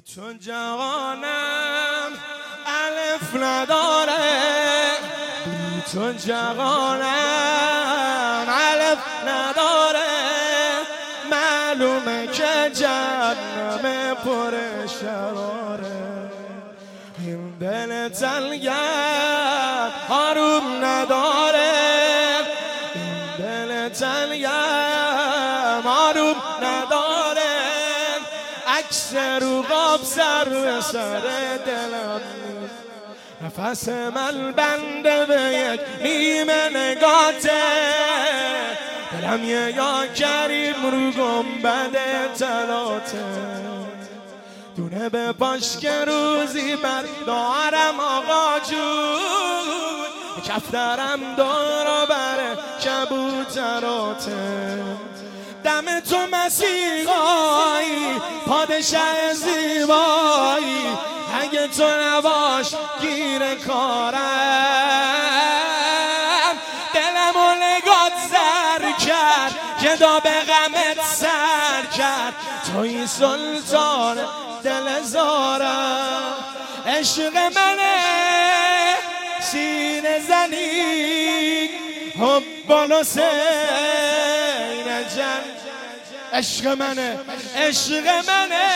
چون جهانم الف نداره، چون جهانم الف نداره، معلومه که جهنم پر شراره. این دل تنگم آروم نداره، این دل تنگم آروم نداره، عکس رو قاب سر به سر دلم نیست، نفس من بنده به یک نیمه نگاته، دلم یه یا کریم رو گنبد طلاته، دونه به پاش که روزی بردارم آقا جون، کفترم دارا بره کبوتراته، دم تو مسیحایی پادشه زیبایی، اگه تو نباش گیر کارم، دلمو نگات زر کرد گدا به غمت سر کرد، توی سلطان دل زارم، عشق منه سینه زنی حب الحسین جان، عشق منه عشق منه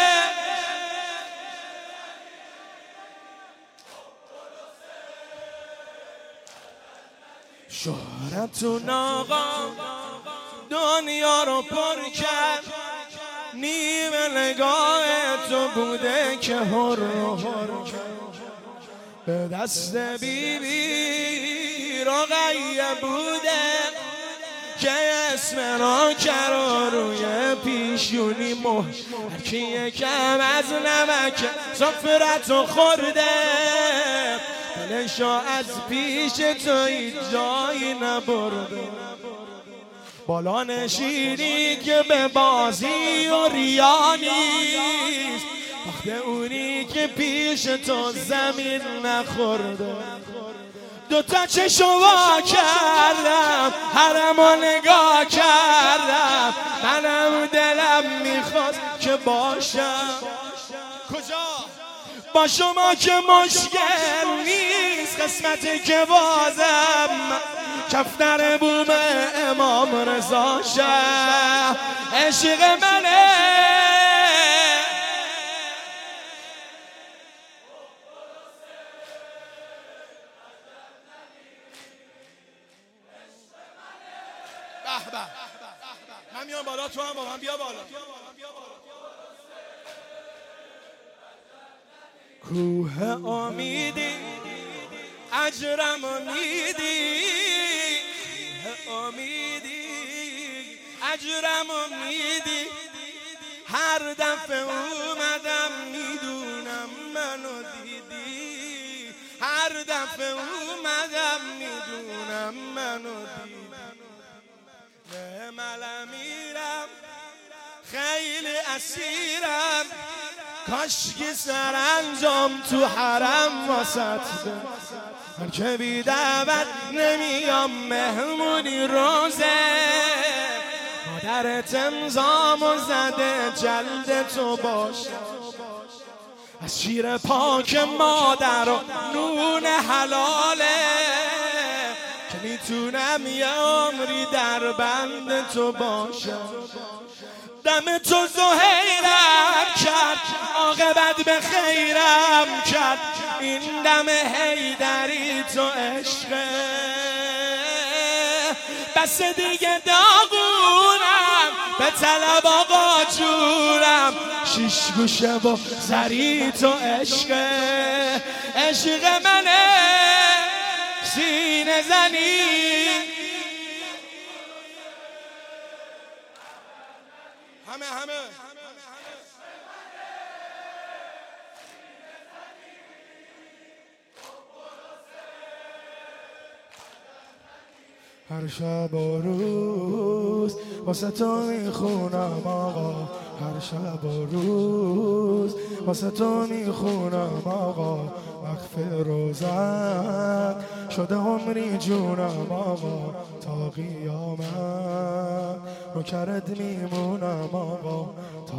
شهرتون آقا دنیا رو پر کرد، نیمه نگاه تو بوده که هر رو هر کرد، به دست بیبی رقیه بوده که اسم را کرا روی پیشونی مهر، هرکی یکم از نمک سفرتو خورده، دلشو از پیش تو جایی نبرده، بالا نشینی که به بازی و ریا نیست، وقت اونی که پیش تو زمین نخورده، دوتا چشم وا کردم حرمو نگاه کردم، منم دلم میخواست که باشم کجا با شما که مشکل نیست، قسمتی که بازم کفتر بوم امام رضا شه، عشق منه به به، من میام بالا تو هم با من بیا بالا، کوه امیدی اجرم امیدی، کوه امیدی اجرم امیدی، هر دفعه اومدم میدونم منو دیدی، هر دفعه اومدم میدونم منو دیدی، نه من میرم خیلی اسیرم، کاشکی سرانجام تو حرم واسط ده، من که بی دعوت نمیام مهمونی روزه، مادرت امضامو زده جلد تو باشه، از شیر پاک مادر و نون حلاله، که میتونم یه عمری در بند تو باشم، دم تو زهیرم کرد عاقبت به خیرم کرد، این دم حیدری تو عشقه، بس دیگه داغونم به طلب آقا جونم، شیش گوشه و زری تو عشقه، عشق منه سینه زنی، همه هر شب و روز واسه تو میخونم آقا، هر شب و روز واسه تو میخونم آقا، وقف روزت شده عمری جونم آقا، تا قیامت نوکرت میمونم آقا.